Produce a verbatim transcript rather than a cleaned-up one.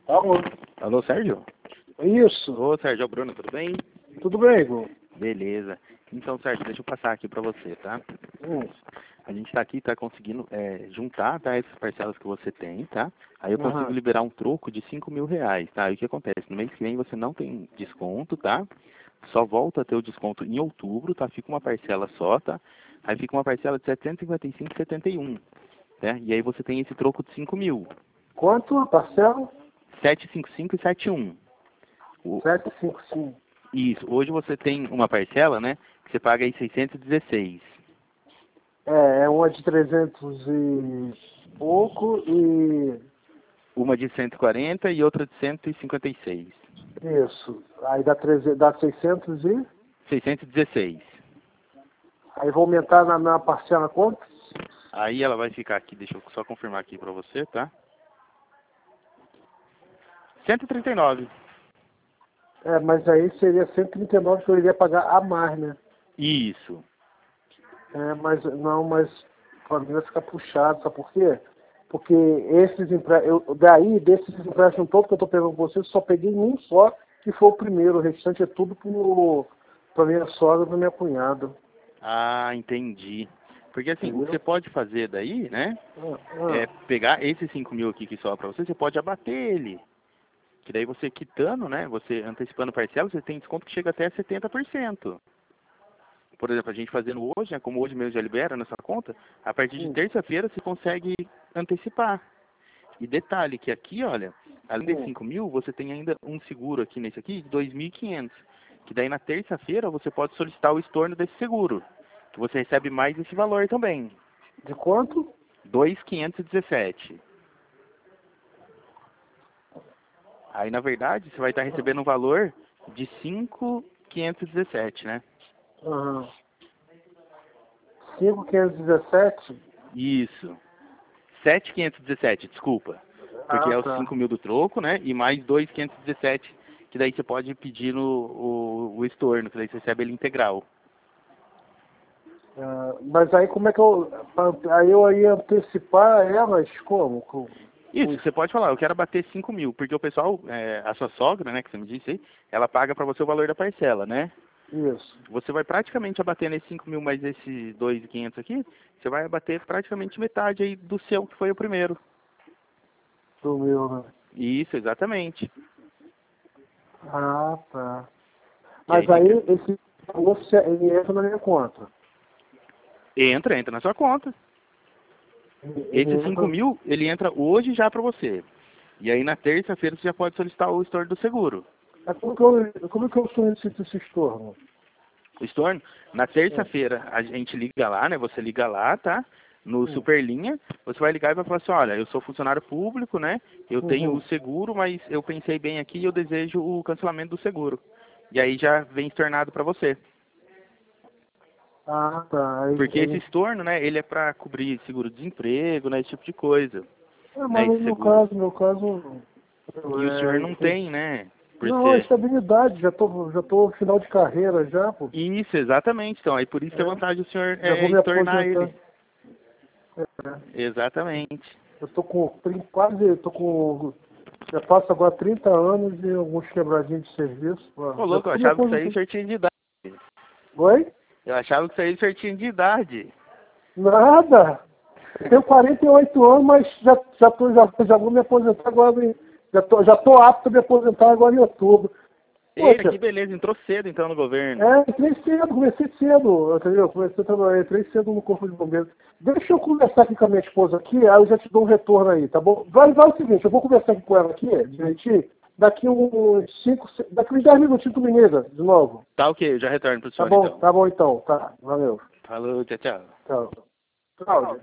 Alô? Alô, Sérgio? Isso. Ô, Sérgio, é o Bruno, tudo bem? Tudo bem, Igor? Beleza. Então, Sérgio, deixa eu passar aqui pra você, tá? Hum. A gente tá aqui, tá conseguindo é, juntar, tá, essas parcelas que você tem, tá? Aí eu consigo Aham. liberar um troco de cinco mil reais, tá? E o que acontece? No mês que vem você não tem desconto, tá? Só volta a ter o desconto em outubro, tá? Fica uma parcela só, tá? Aí fica uma parcela de setecentos e cinquenta e cinco reais e setenta e um centavos, né? E aí você tem esse troco de cinco mil. Quanto a parcela? setecentos e cinquenta e cinco reais e setenta e um centavos. O- sete cinco cinco. Isso. Hoje você tem uma parcela, né? Que você paga aí seiscentos e dezesseis. É, é uma de trezentos e pouco e... Uma de cento e quarenta e outra de cento e cinquenta e seis. Isso. Aí dá, trezentos, dá seiscentos e... seiscentos e dezesseis. Aí vou aumentar na, na parcela quanto? Aí ela vai ficar aqui, deixa eu só confirmar aqui pra você, tá? cento e trinta e nove. É, mas aí seria cento e trinta e nove que eu iria pagar a mais, né? Isso. É, mas não, mas para mim vai ficar puxado, sabe por quê? Porque esses empréstimos, daí, desses empréstimos todos que eu estou pegando com você, eu só peguei um só, que foi o primeiro, o restante é tudo para minha sogra e para minha cunhada. Ah, entendi. Porque assim, o que Entendeu? você pode fazer daí, né? Ah, É ah, pegar esses cinco mil aqui que sobra pra você, você pode abater ele. Que daí você quitando, né? Você antecipando parcela, você tem desconto que chega até setenta por cento. Por exemplo, a gente fazendo hoje, né, como hoje mesmo já libera nessa conta, a partir de hum, terça-feira você consegue antecipar. E detalhe que aqui, olha, além desses hum. cinco mil, você tem ainda um seguro aqui nesse aqui de dois mil e quinhentos. Que daí na terça-feira você pode solicitar o estorno desse seguro. Que você recebe mais esse valor também. De quanto? dois mil quinhentos e dezessete. Aí na verdade você vai estar recebendo um valor de cinco mil quinhentos e dezessete, né? Aham. cinco mil quinhentos e dezessete? Isso. sete mil quinhentos e dezessete, desculpa. Porque Ah, é os tá. cinco mil do troco, né? E mais dois mil quinhentos e dezessete, que daí você pode pedir no, o, o estorno, que daí você recebe ele integral. Ah, mas aí como é que eu... Aí eu ia antecipar elas como? Com, com Isso, isso? você pode falar, eu quero bater cinco mil, porque o pessoal, é, a sua sogra, né, que você me disse aí, ela paga pra você o valor da parcela, né? Isso. Você vai praticamente abater nesses cinco mil mais esses dois mil e quinhentos aqui, você vai abater praticamente metade aí do seu, que foi o primeiro. Do meu, né? Isso, exatamente. Ah, tá. Que aí Mas aí fica... esse valor se- ele entra na minha conta. Entra, entra na sua conta. Ele, ele Esse cinco entra. mil, ele entra hoje já pra você. E aí na terça-feira você já pode solicitar o estorno do seguro. Mas como que eu, como que eu solicito esse estorno? O estorno, na É. terça-feira a gente liga lá, né? Você liga lá, tá? No Hum. Superlinha, você vai ligar e vai falar assim, olha, eu sou funcionário público, né? Eu tenho o Uhum. seguro, mas eu pensei bem aqui e eu desejo o cancelamento do seguro. E aí já vem estornado pra você. Ah, tá. Aí, Porque esse aí... estorno, né, ele é pra cobrir seguro-desemprego, né, esse tipo de coisa. É, Né, mas esse no meu seguro. caso, no meu caso, eu, E o senhor é, não tem- tem, né? Por não, a ser... estabilidade, já tô, já tô no final de carreira já, pô. Isso, exatamente. Então, aí por isso que a É, vantagem do senhor já é vou me estornar aposentar. ele. É, Exatamente. eu tô com trinta, quase, eu tô com, já passo agora trinta anos e alguns quebradinhos de serviço. Ô, Pô. Já louco, eu tô me achava que isso aí o aposentando. senhor tinha de idade. Oi? Eu achava que isso aí o senhor tinha de idade. Nada. Eu tenho quarenta e oito anos, mas já, já, tô, já, já vou me aposentar agora. Em, já, tô, já tô apto a me aposentar agora em outubro. Eita, que Poxa, beleza, entrou cedo então no governo. é, entrei cedo, comecei cedo, entendeu? Comecei a trabalhar, entrei cedo no Corpo de Bombeiros. Deixa eu conversar aqui com a minha esposa aqui, aí eu já te dou um retorno aí, tá bom? Vai, vai o seguinte, eu vou conversar aqui com ela aqui, direitinho, daqui uns cinco, daqui uns dez minutinhos tu me liga de novo. Tá ok, eu já retorno pro Tá senhor bom, então. tá bom então, tá, valeu. Falou, tchau, tchau. Tchau. Cláudio.